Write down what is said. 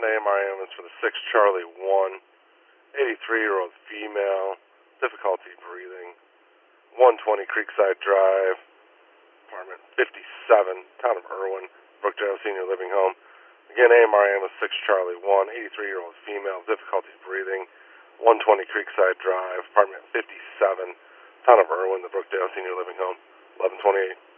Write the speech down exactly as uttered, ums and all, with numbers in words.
A M R ambulance for the six Charlie one, eighty-three-year-old female, difficulty breathing, one twenty Creekside Drive, apartment fifty-seven, town of Irwin, Brookdale Senior Living Home. Again, A M R ambulance six Charlie one, eighty-three-year-old female, difficulty breathing, one twenty Creekside Drive, apartment fifty-seven, town of Irwin, the Brookdale Senior Living Home, eleven twenty-eight.